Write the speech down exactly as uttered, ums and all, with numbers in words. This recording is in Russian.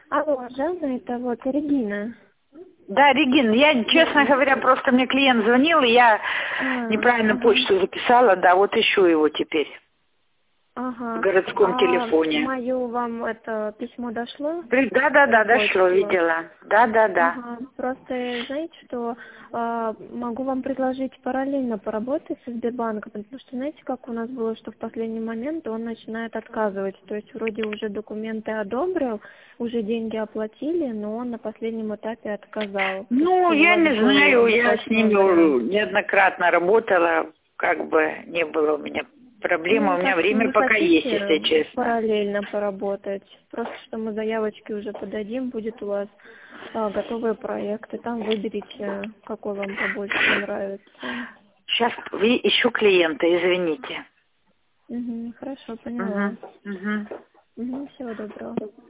Алло, Жанна, это вот Регина. Да, Регин, я, честно говоря, просто мне клиент звонил, и я А, неправильно ага, почту записала, да, вот ищу его теперь в ага. городском А телефоне. мое вам это письмо дошло? При- Да, да, На да, дошло, почту? видела. Да, да, да. Ага, просто знаете, что а, могу вам предложить параллельно поработать со Сбербанком, потому что знаете, как у нас было, что в последний момент он начинает отказывать, то есть вроде уже документы одобрил, уже деньги оплатили, но он на последнем этапе отказал, то есть Ну, у я вас не был знаю, я с неудачный ними вариант. уже неоднократно работала, как бы не было у меня проблемы, Ну, у меня так время не пока есть, если хотите честно. параллельно поработать? Просто что мы заявочки уже подадим, будет у вас а, готовые проекты. Там выберите, какой вам побольше понравится. Сейчас вы ищу клиента, извините. Угу, хорошо, поняла. Угу, угу. Угу, всего доброго.